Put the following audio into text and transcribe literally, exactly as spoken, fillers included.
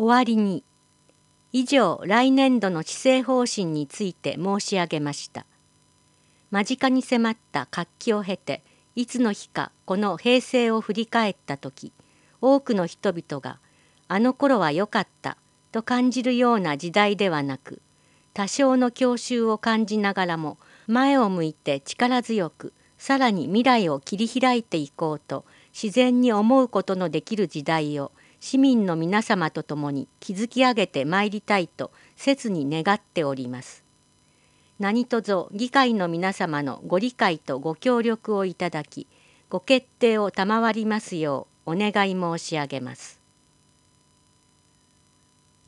終わりに、以上来年度の施政方針について申し上げました。間近に迫った活気を経て、いつの日かこの平成を振り返った時、多くの人々があの頃は良かったと感じるような時代ではなく、多少の郷愁を感じながらも前を向いて力強くさらに未来を切り開いていこうと自然に思うことのできる時代を市民の皆様と共に築き上げてまいりたいと切に願っております。何卒議会の皆様のご理解とご協力をいただき、ご決定を賜りますようお願い申し上げます。